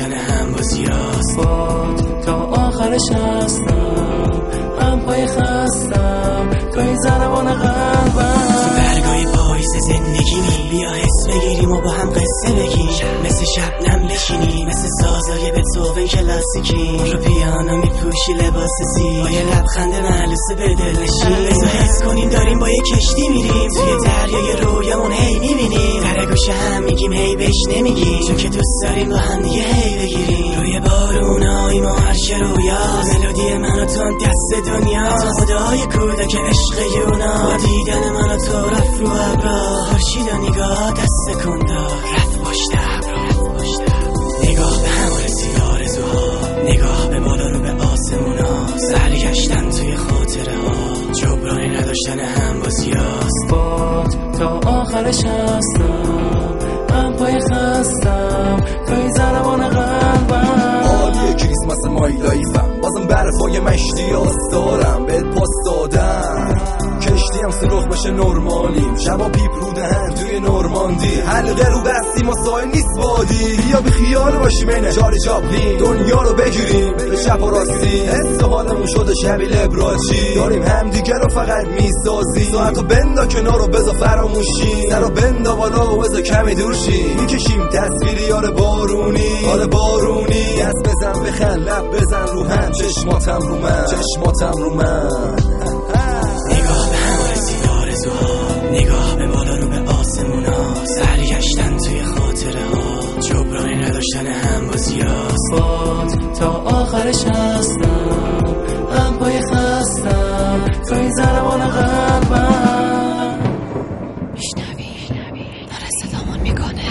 نداشتن هم بازیاست. باد تا آخرش هستم، هم پای خستم توی زنبان قلبم. تو برگای پاییز زندگی می بیا حس بگیریم و با هم قصه بگیم، مثل شبنم بشینیم، مثل سازای بتوون کلاسیکی. رو پیانو میپوشی لباس زیبا، یه لبخند مهلوسه به دل نشین. بذار حس کنیم داریم با یه کشتی میریم، توی دریای رویامون هی میبینیم. در گوشه هم میگیم هی بهش نمیگیم، چون که دوست داریم با هم دیگه هی بگیریم. روی باروناییم و عرش رویاست، ملودی من و تو دست دنیاست. خدای کودک عشق یونا، با دیدن من و تو رفت رو ابرا. خورشید و نگاه دست کن دار، رفت پشت ابرا. نگاه به هم رسید آرزوها، نگاه به بالا رو به آسمونا. سرگشتن توی خاطره ها، جبرانی نداشتن هم بازیاست. باد تا آخرش هستم، هم پای خستم توی زنبان قلبم. حالی کریسمس مایلایفم، بازم برفای مشتی دارم بهت پاس دادم. کشتی هم سرخ بشه نرمالیم، شبا پیپ رو دهن توی نورماندی. حلقه رو بستیم و سایل نیست بادی، بیا بی خیال باشیم اینه چاری چاپلین. دنیا رو بگیریم به شب و راستی، حس حالمون شده شبیه لبراچی. داریم همدیگه رو فقط میسازی، ساعتو بندا کنار رو بذار فراموشی. سر رو بندا بالا و بذار کمی دور شی. میکشیم تصویری یار بارونی، حال بارونی. دست بزن بخن لب بزن رو هم، چشماتم رو من، چشماتم رو من. نگاه به هم رسید آرزوها، نگاه به بالا رو به آسمونا. سرگشتن توی خاطره ها، جبرانی نداشتن هم بازیاست. باد تا آخرش هستم، هم پای خستم توی زنبان قلبم. میشنوی داره صدامون میکنه.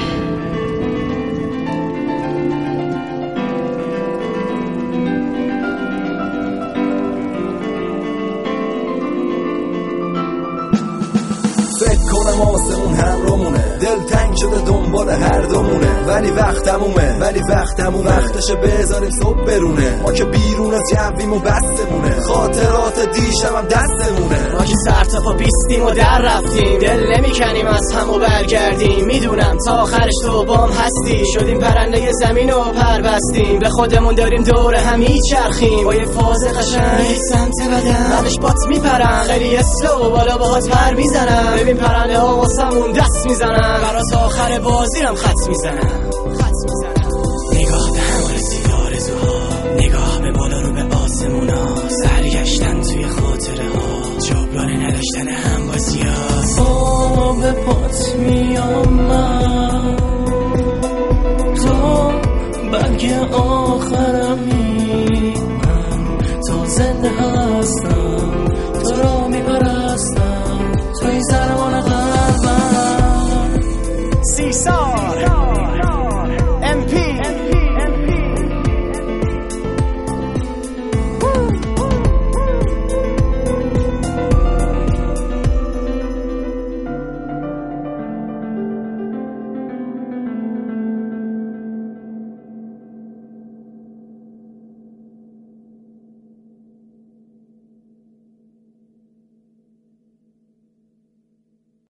فکر کنم آسمون همرامونه، دل تنگ شده دنبال هر دومونه. ولی وقت تمومه، وقتشه بذاریم صبح برونه. ما که بیرون از جویم و بستمونه، خاطرات دیشب هم دستمونه. ما که سر تا پا بیستیم و در رفتیم، دل نمیکنیم از هم و برگردیم. میدونم تا آخرش تو بام هستی، شدیم پرنده زمین و پر بستیم. به خودمون داریم دور هم میچرخیم، با یه فاز قشنگ سمت بدن بعدش بات میپرن. خیلی اسلو بالا باهات پر میزنم، ببین پرنده ها واسمون دست میزنن. برات آخر بازی هم خط میزنم. نگاه به هم رسید آرزوها، نگاه به بالا رو به آسمونا. سرگشتن توی خاطره ها، جبرانی نداشتن هم بازیاست. به پات میام من، تو برگ آخرمی. من تا زنده هستم، تو را میپرستم توی زنبان قلبم. 30 سال